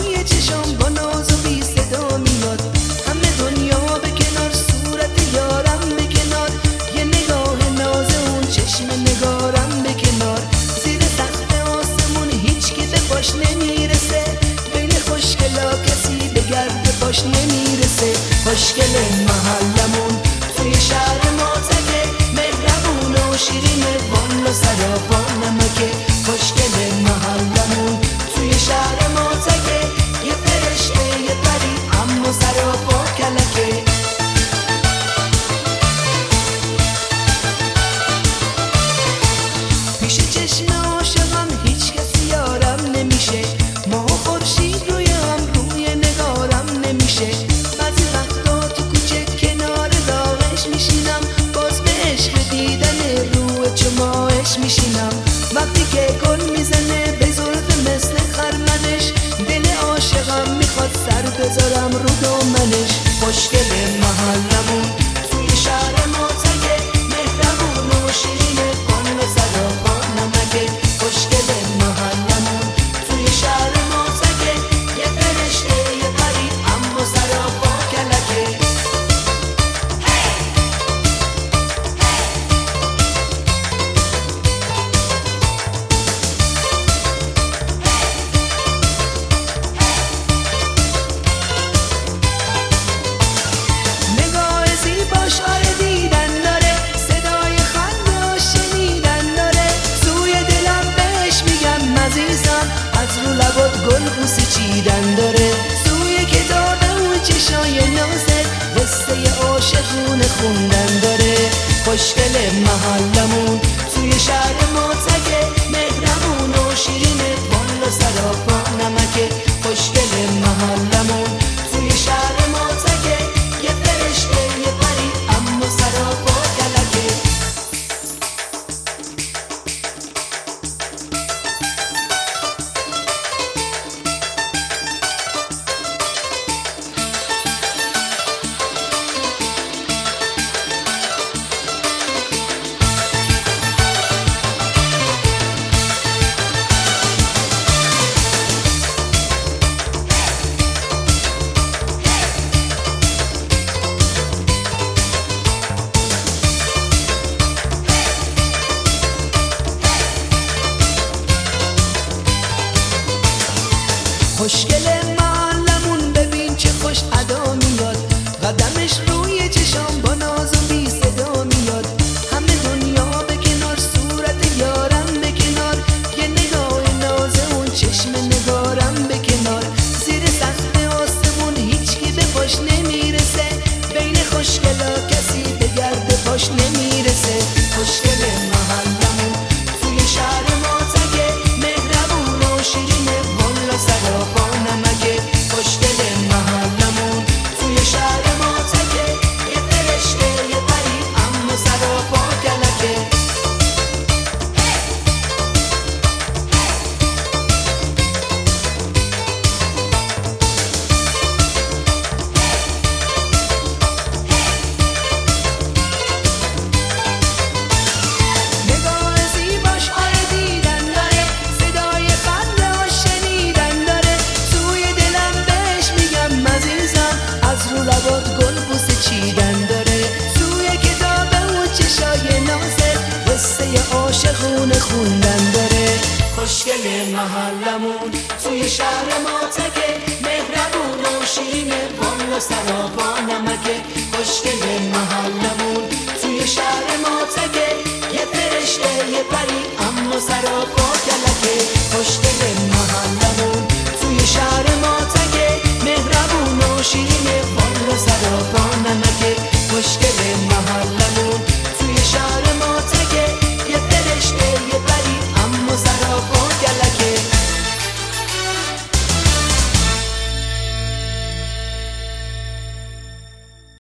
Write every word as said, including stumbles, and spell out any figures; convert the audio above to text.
روی چشم با ناز و بی صدا میاد، همه دنیا به کنار، صورت یارم به کنار، یه نگاه ناز اون چشم نگارم به کنار. زیر سقف آسمون هیچ که به پاش نمیرسه، بین خوشگلا کسی به گرد پاش نمیرسه. خوشگل محلمون توی شهر ما تکه، مهربون و شیرینه، والا سراپا نمکه. خوشگل محلمون توی شهر ما تکه، یه فرشته یه پری اما سراپا کلکه. پیش چشم عاشقم هیچ کسی یارم نمیشه، ماه و خورشید روی هم روی نگارم نمیشه. بعضی وقتا تو کوچه کنار داغش میشینم، باز به عشق دیدن رو چماش میشینم. وقتی که گل میزنه به زلف مثل خرمنش، دل عاشقم میخواد سر بذارم رو دامنش. خوشگل محلمون توی شهر ما تکه، مهربون و شیرینه، والا سراپا نمکه. خوشگل محلمون توی شهر ما تکه، یه فرشته یه پری اما سراپا کلکه. نگاه زیباش آره دیدن داره، صدای خنده‌اش شنیدن داره. توی دلم بهش میگم عزیزم، از رو لبات گل بوسه چیدن داره. توی کتاب اون چشای نازت قصه عاشقونه خوندن داره. خوشگل محلمون توی شهر ما تکه، مهربون و شیرینه، والا سراپا نمکه. خوشگل محلمون توی شهر ما تکه، یه فرشته یه پری اما سراپا کلکه. خوشگل محلمون ببین چه خوش ادا میاد، قدمش روی چشام با ناز و بی صدا میاد. همه دنیا به کنار، صورت یارم به کنار، یه نگاه ناز اون چشم نگارم به کنار. زیر سقف آسمون هیچ کی به پاش نمیرسه، بین خوشگلا کسی به گرد پاش نمیرسه. خوشگل محلمون توی شهر ما تکه، مهربون و شیرینه، والا سراپا نمکه. خوشگل محلمون توی شهر ما تکه، یه فرشته یه پری اما سراپا کلکه. نگاه زیباش آره دیدن داره، صدای خنده‌اش شنیدن داره. توی دلم بهش میگم عزیزم، از رو لبات گل بوسه چیدن داره. توی کتاب اون چشای نازت قصه عاشقونه خوندن داره. خوشگل محلمون توی شهر ما تکه، مهربون و شیرینه، والا سراپا نمکه. خوشگل محلمون توی شهر ما تکه، یه فرشته یه پری اما سراپا کلکه. خوشگل محلمون توی شهر ما تکه، مهربون و شیرینه،